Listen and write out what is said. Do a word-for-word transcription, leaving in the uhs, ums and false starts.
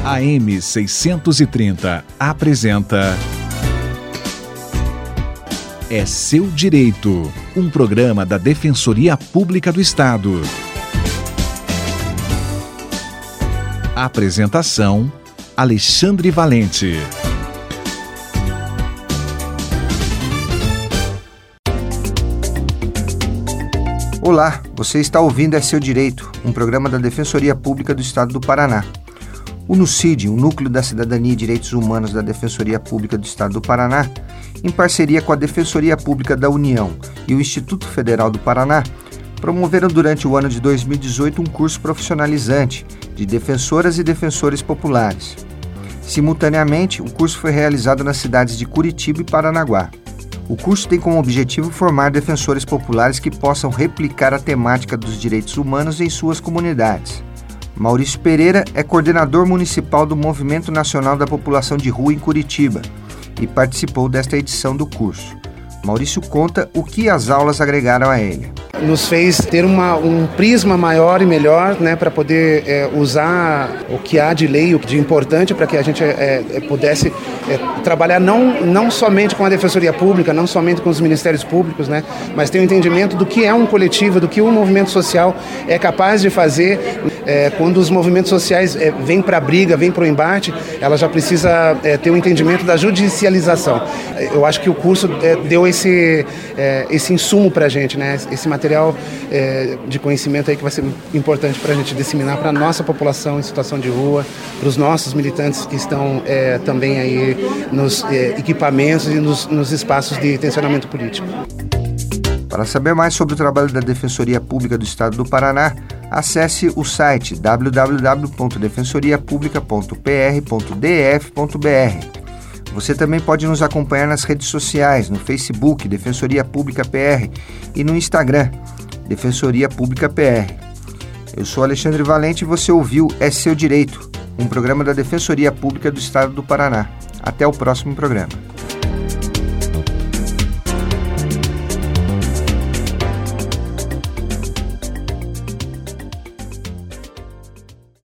A M seiscentos e trinta apresenta É Seu Direito, um programa da Defensoria Pública do Estado. Apresentação: Alexandre Valente. Olá, você está ouvindo É Seu Direito, um programa da Defensoria Pública do Estado do Paraná. O NUCID, o Núcleo da Cidadania e Direitos Humanos da Defensoria Pública do Estado do Paraná, em parceria com a Defensoria Pública da União e o Instituto Federal do Paraná, promoveram durante o ano de dois mil e dezoito um curso profissionalizante de defensoras e defensores populares. Simultaneamente, o curso foi realizado nas cidades de Curitiba e Paranaguá. O curso tem como objetivo formar defensores populares que possam replicar a temática dos direitos humanos em suas comunidades. Maurício Pereira é coordenador municipal do Movimento Nacional da População de Rua em Curitiba e participou desta edição do curso. Maurício conta o que as aulas agregaram a ele. Nos fez ter uma, um prisma maior e melhor, né, para poder é, usar o que há de lei, o de importante para que a gente é, é, pudesse é, trabalhar não, não somente com a Defensoria Pública, não somente com os Ministérios Públicos, né, mas ter um entendimento do que é um coletivo, do que um movimento social é capaz de fazer. É, quando os movimentos sociais é, vêm para a briga, vêm para o embate, ela já precisa é, ter um entendimento da judicialização. Eu acho que o curso é, deu esse, é, esse insumo para a gente, né, esse material É, de conhecimento aí que vai ser importante para a gente disseminar para a nossa população em situação de rua, para os nossos militantes que estão é, também aí nos é, equipamentos e nos, nos espaços de tensionamento político. Para saber mais sobre o trabalho da Defensoria Pública do Estado do Paraná, acesse o site w w w ponto defensoria publica ponto p r ponto d f ponto b r. Você também pode nos acompanhar nas redes sociais, no Facebook, Defensoria Pública P R, e no Instagram, Defensoria Pública P R. Eu sou Alexandre Valente e você ouviu É Seu Direito, um programa da Defensoria Pública do Estado do Paraná. Até o próximo programa.